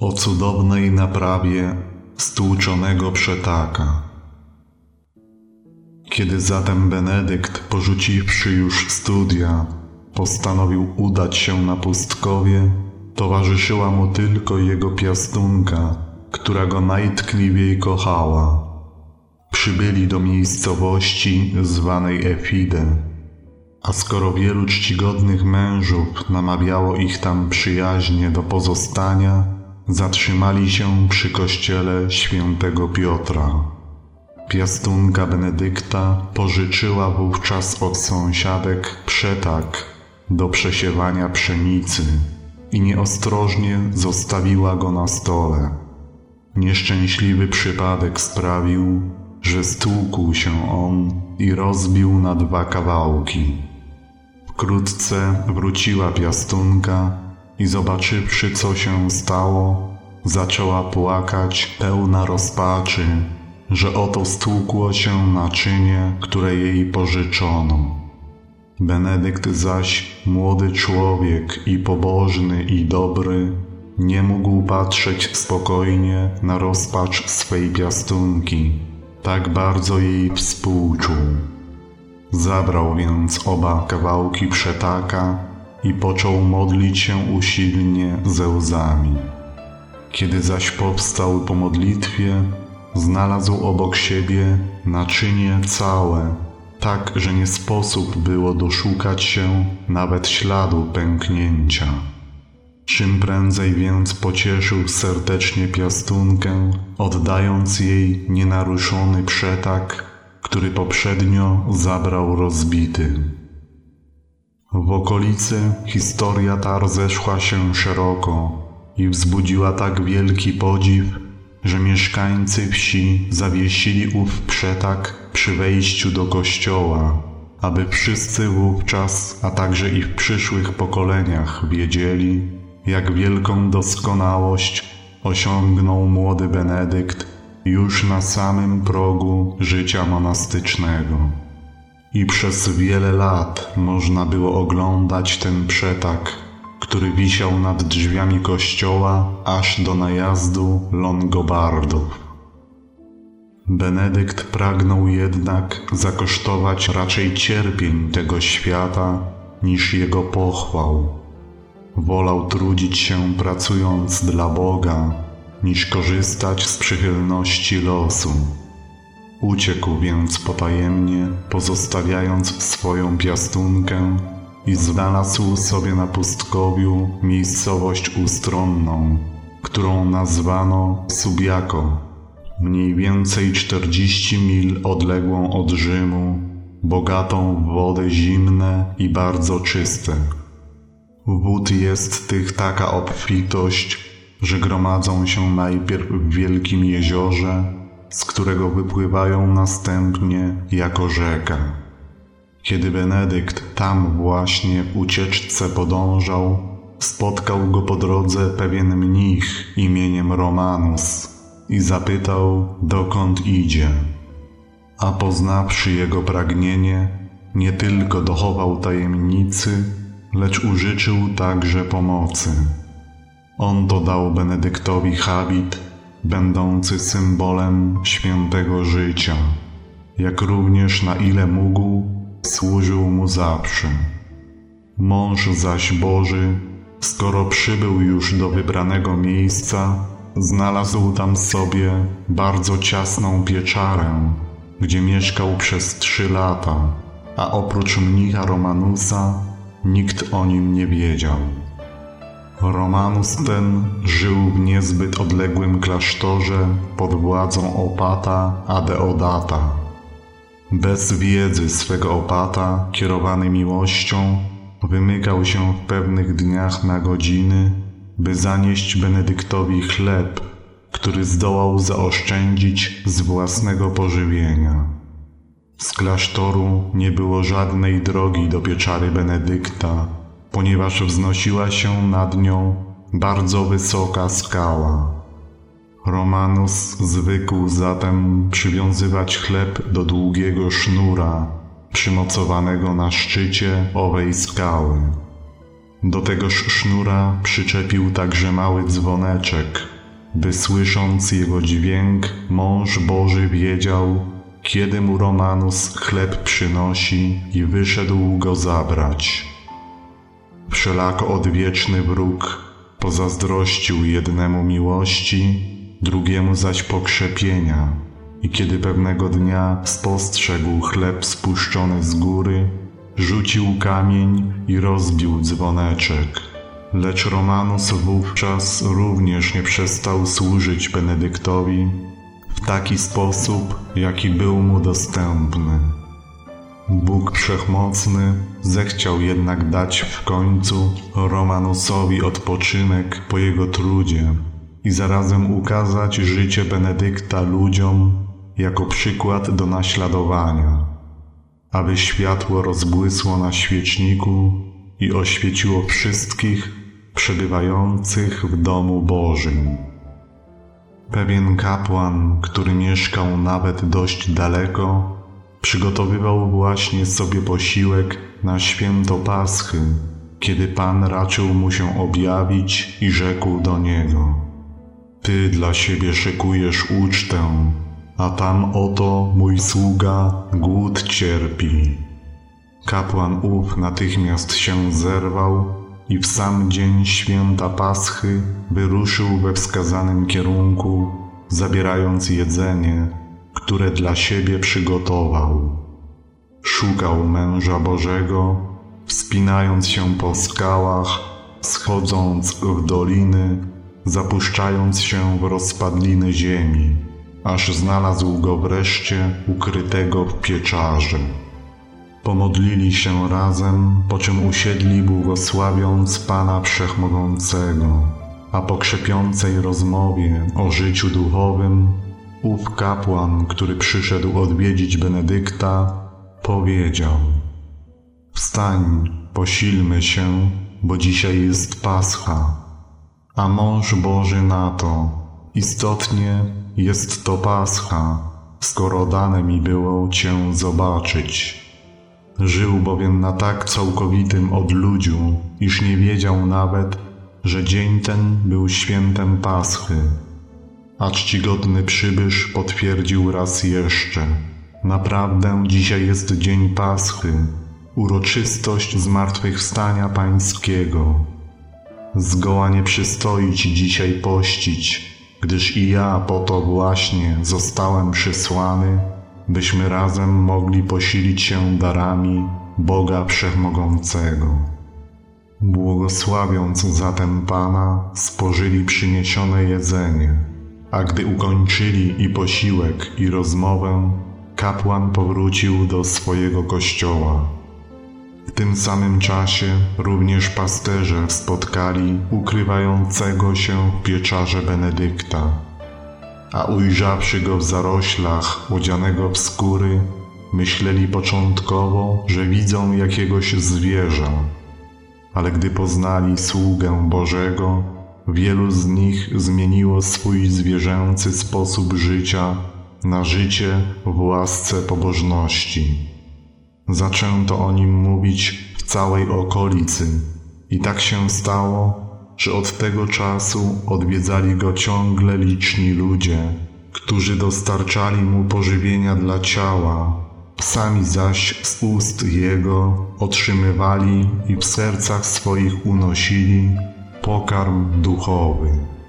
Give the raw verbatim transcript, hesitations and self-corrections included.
o cudownej naprawie stłuczonego przetaka. Kiedy zatem Benedykt, porzuciwszy już studia, postanowił udać się na pustkowie, towarzyszyła mu tylko jego piastunka, która go najtkliwiej kochała. Przybyli do miejscowości zwanej Efide, a skoro wielu czcigodnych mężów namawiało ich tam przyjaźnie do pozostania, zatrzymali się przy kościele świętego Piotra. Piastunka Benedykta pożyczyła wówczas od sąsiadek przetak do przesiewania pszenicy i nieostrożnie zostawiła go na stole. Nieszczęśliwy przypadek sprawił, że stłukł się on i rozbił na dwa kawałki. Wkrótce wróciła piastunka i zobaczywszy, co się stało, zaczęła płakać pełna rozpaczy, że oto stłukło się naczynie, które jej pożyczono. Benedykt zaś, młody człowiek i pobożny i dobry, nie mógł patrzeć spokojnie na rozpacz swej piastunki, tak bardzo jej współczuł. Zabrał więc oba kawałki przetaka i począł modlić się usilnie ze łzami. Kiedy zaś powstał po modlitwie, znalazł obok siebie naczynie całe, tak, że nie sposób było doszukać się nawet śladu pęknięcia. Czym prędzej więc pocieszył serdecznie piastunkę, oddając jej nienaruszony przetak, który poprzednio zabrał rozbity. W okolicy historia ta rozeszła się szeroko i wzbudziła tak wielki podziw, że mieszkańcy wsi zawiesili ów przetak przy wejściu do kościoła, aby wszyscy wówczas, a także i w przyszłych pokoleniach wiedzieli, jak wielką doskonałość osiągnął młody Benedykt już na samym progu życia monastycznego. I przez wiele lat można było oglądać ten przetak, który wisiał nad drzwiami kościoła aż do najazdu Longobardów. Benedykt pragnął jednak zakosztować raczej cierpień tego świata niż jego pochwał. Wolał trudzić się pracując dla Boga, niż korzystać z przychylności losu. Uciekł więc potajemnie, pozostawiając swoją piastunkę, i znalazł sobie na pustkowiu miejscowość ustronną, którą nazwano Subiaco, mniej więcej czterdzieści mil odległą od Rzymu, bogatą w wody zimne i bardzo czyste. Wód jest tych taka obfitość, że gromadzą się najpierw w wielkim jeziorze, z którego wypływają następnie jako rzeka. Kiedy Benedykt tam właśnie w ucieczce podążał, spotkał go po drodze pewien mnich imieniem Romanus i zapytał, dokąd idzie. A poznawszy jego pragnienie, nie tylko dochował tajemnicy, lecz użyczył także pomocy. On to dał Benedyktowi habit, będący symbolem świętego życia, jak również na ile mógł, służył mu zawsze. Mąż zaś Boży, skoro przybył już do wybranego miejsca, znalazł tam sobie bardzo ciasną pieczarę, gdzie mieszkał przez trzy lata, a oprócz mnicha Romanusa nikt o nim nie wiedział. Romanus ten żył w niezbyt odległym klasztorze pod władzą opata Adeodata. Bez wiedzy swego opata, kierowany miłością, wymykał się w pewnych dniach na godziny, by zanieść Benedyktowi chleb, który zdołał zaoszczędzić z własnego pożywienia. Z klasztoru nie było żadnej drogi do pieczary Benedykta, ponieważ wznosiła się nad nią bardzo wysoka skała. Romanus zwykł zatem przywiązywać chleb do długiego sznura, przymocowanego na szczycie owej skały. Do tegoż sznura przyczepił także mały dzwoneczek, by słysząc jego dźwięk, mąż Boży wiedział, kiedy mu Romanus chleb przynosi i wyszedł go zabrać. Wszelako odwieczny wróg pozazdrościł jednemu miłości, drugiemu zaś pokrzepienia i kiedy pewnego dnia spostrzegł chleb spuszczony z góry, rzucił kamień i rozbił dzwoneczek. Lecz Romanus wówczas również nie przestał służyć Benedyktowi w taki sposób, jaki był mu dostępny. Bóg Wszechmocny zechciał jednak dać w końcu Romanusowi odpoczynek po jego trudzie i zarazem ukazać życie Benedykta ludziom jako przykład do naśladowania, aby światło rozbłysło na świeczniku i oświeciło wszystkich przebywających w domu Bożym. Pewien kapłan, który mieszkał nawet dość daleko, przygotowywał właśnie sobie posiłek na święto Paschy, kiedy Pan raczył mu się objawić i rzekł do niego: Ty dla siebie szykujesz ucztę, a tam oto mój sługa głód cierpi. Kapłan ów natychmiast się zerwał i w sam dzień święta Paschy wyruszył we wskazanym kierunku, zabierając jedzenie, które dla siebie przygotował. Szukał męża Bożego, wspinając się po skałach, schodząc w doliny, zapuszczając się w rozpadliny ziemi, aż znalazł go wreszcie ukrytego w pieczarze. Pomodlili się razem, po czym usiedli błogosławiąc Pana Wszechmogącego, a po krzepiącej rozmowie o życiu duchowym ów kapłan, który przyszedł odwiedzić Benedykta, powiedział: Wstań, posilmy się, bo dzisiaj jest Pascha. A mąż Boży na to: Istotnie jest to Pascha, skoro dane mi było Cię zobaczyć. Żył bowiem na tak całkowitym odludziu, iż nie wiedział nawet, że dzień ten był świętem Paschy. A czcigodny przybysz potwierdził raz jeszcze: Naprawdę dzisiaj jest dzień Paschy, uroczystość zmartwychwstania Pańskiego. Zgoła nie przystoi Ci dzisiaj pościć, gdyż i ja po to właśnie zostałem przysłany, byśmy razem mogli posilić się darami Boga Wszechmogącego. Błogosławiąc zatem Pana, spożyli przyniesione jedzenie, a gdy ukończyli i posiłek, i rozmowę, kapłan powrócił do swojego kościoła. W tym samym czasie również pasterze spotkali ukrywającego się w pieczarze Benedykta, a ujrzawszy go w zaroślach, odzianego w skóry, myśleli początkowo, że widzą jakiegoś zwierza, ale gdy poznali sługę Bożego, wielu z nich zmieniło swój zwierzęcy sposób życia na życie w łasce pobożności. Zaczęto o nim mówić w całej okolicy i tak się stało, że od tego czasu odwiedzali go ciągle liczni ludzie, którzy dostarczali mu pożywienia dla ciała, sami zaś z ust jego otrzymywali i w sercach swoich unosili pokarm duchowy.